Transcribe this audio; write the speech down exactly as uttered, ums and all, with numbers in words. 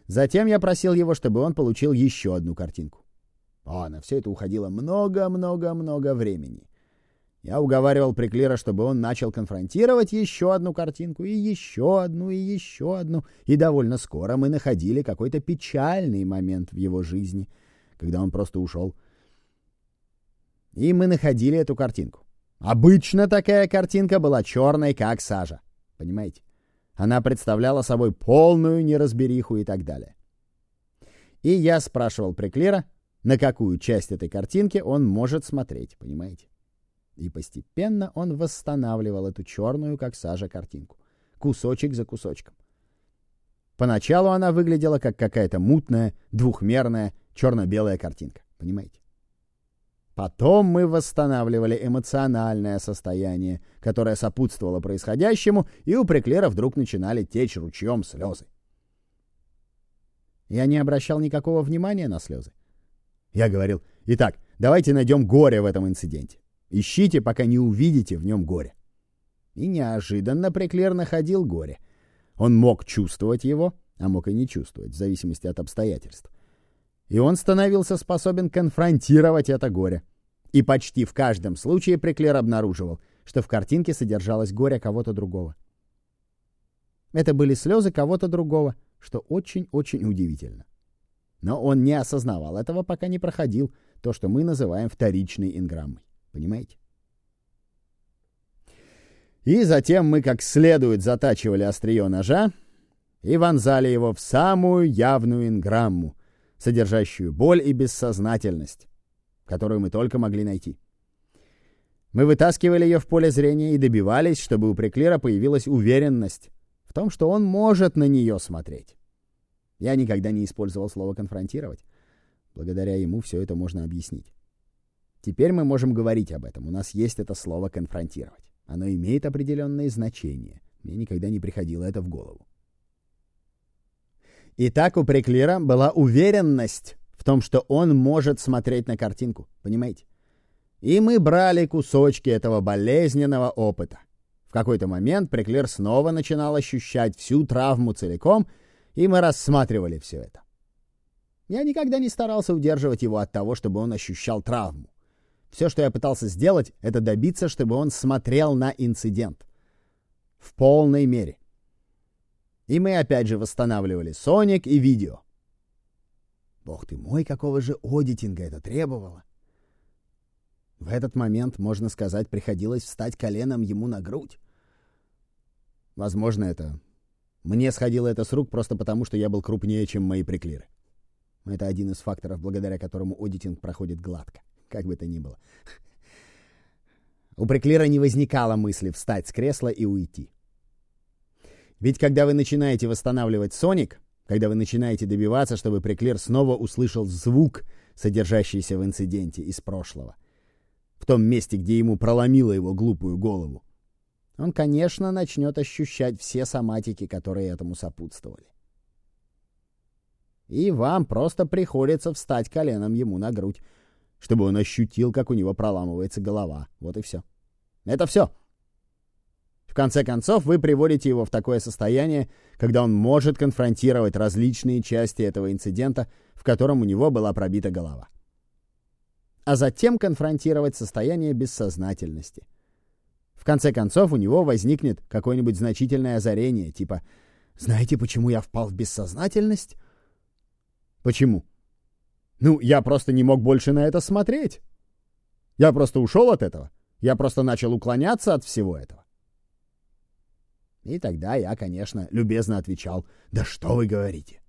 Затем я просил его, чтобы он получил еще одну картинку. О, на все это уходило много-много-много времени. Я уговаривал Приклира, чтобы он начал конфронтировать еще одну картинку, и еще одну, и еще одну. И довольно скоро мы находили какой-то печальный момент в его жизни, когда он просто ушел. И мы находили эту картинку. Обычно такая картинка была черной, как сажа. Понимаете? Она представляла собой полную неразбериху и так далее. И я спрашивал Приклира, на какую часть этой картинки он может смотреть, понимаете? И постепенно он восстанавливал эту черную, как сажа, картинку. Кусочек за кусочком. Поначалу она выглядела как какая-то мутная, двухмерная, черно-белая картинка, понимаете? Потом мы восстанавливали эмоциональное состояние, которое сопутствовало происходящему, и у Приклира вдруг начинали течь ручьем слезы. Я не обращал никакого внимания на слезы. Я говорил: итак, давайте найдем горе в этом инциденте. Ищите, пока не увидите в нем горе. И неожиданно Приклир находил горе. Он мог чувствовать его, а мог и не чувствовать, в зависимости от обстоятельств. И он становился способен конфронтировать это горе. И почти в каждом случае Приклир обнаруживал, что в картинке содержалось горе кого-то другого. Это были слезы кого-то другого, что очень-очень удивительно. Но он не осознавал этого, пока не проходил то, что мы называем вторичной инграммой. Понимаете? И затем мы как следует затачивали острие ножа и вонзали его в самую явную инграмму, содержащую боль и бессознательность, которую мы только могли найти. Мы вытаскивали ее в поле зрения и добивались, чтобы у Приклира появилась уверенность в том, что он может на нее смотреть. Я никогда не использовал слово «конфронтировать». Благодаря ему все это можно объяснить. Теперь мы можем говорить об этом. У нас есть это слово «конфронтировать». Оно имеет определенные значения. Мне никогда не приходило это в голову. Итак, у Приклира была уверенность в том, что он может смотреть на картинку. Понимаете? И мы брали кусочки этого болезненного опыта. В какой-то момент Приклир снова начинал ощущать всю травму целиком, и мы рассматривали все это. Я никогда не старался удерживать его от того, чтобы он ощущал травму. Все, что я пытался сделать, это добиться, чтобы он смотрел на инцидент. В полной мере. И мы опять же восстанавливали соник и видео. Бог ты мой, какого же одитинга это требовало. В этот момент, можно сказать, приходилось встать коленом ему на грудь. Возможно, это... Мне сходило это с рук просто потому, что я был крупнее, чем мои Приклиры. Это один из факторов, благодаря которому одитинг проходит гладко. Как бы то ни было. У Приклира не возникало мысли встать с кресла и уйти. Ведь когда вы начинаете восстанавливать соник, когда вы начинаете добиваться, чтобы Приклир снова услышал звук, содержащийся в инциденте из прошлого, в том месте, где ему проломило его глупую голову, он, конечно, начнет ощущать все соматики, которые этому сопутствовали. И вам просто приходится встать коленом ему на грудь, чтобы он ощутил, как у него проламывается голова. Вот и все. Это все. В конце концов, вы приводите его в такое состояние, когда он может конфронтировать различные части этого инцидента, в котором у него была пробита голова. А затем конфронтировать состояние бессознательности. В конце концов, у него возникнет какое-нибудь значительное озарение, типа «Знаете, почему я впал в бессознательность?» Почему? Ну, я просто не мог больше на это смотреть. Я просто ушел от этого. Я просто начал уклоняться от всего этого. И тогда я, конечно, любезно отвечал: «Да что вы говорите?